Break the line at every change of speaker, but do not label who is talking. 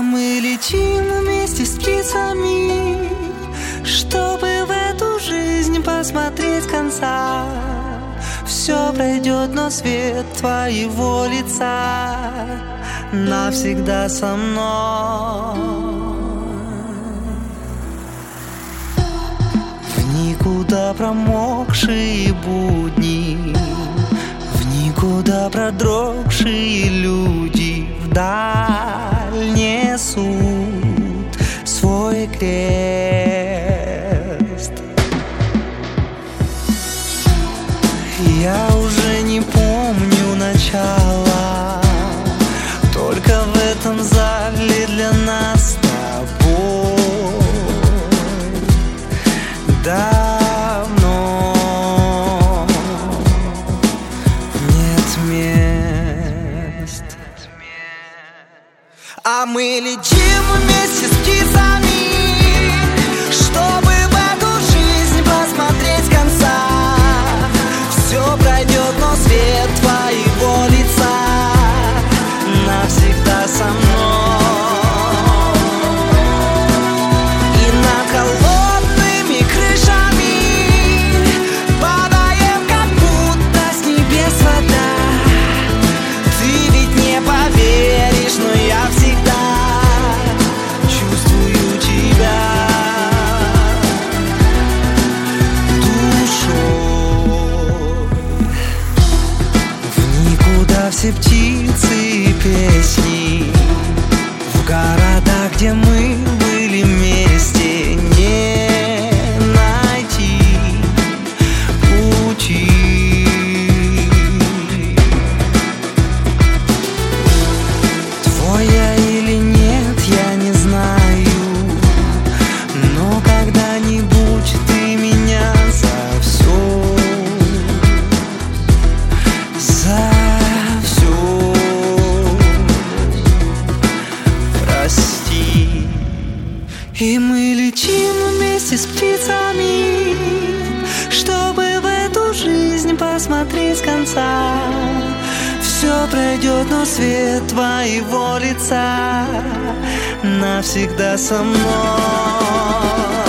мы летим вместе с птицами, чтобы в эту жизнь посмотреть конца. Все пройдет, но свет твоего лица навсегда со мной. В никуда промокшие будни, в никуда продрогшие люди вдаль несут свой крест. Я уже не помню начала, только в этом зале для нас с тобой давно нет мест. А мы летим вместе с птицами, чтобы в эту жизнь посмотреть конца. Все пройдет, но свет твоего лица навсегда со мной. И над холодными крышами падаем, как будто с небес вода. Ты ведь не поверишь, но я всегда чувствую тебя душой. В никуда все птицы и песни, в города, где мы были вместе, не найти пути. Твой я или нет, я не знаю, но когда-нибудь ты меня за все прости. И мы летим вместе с птицами, чтобы в эту жизнь посмотреть конца. Все пройдет, но свет твоего лица навсегда со мной.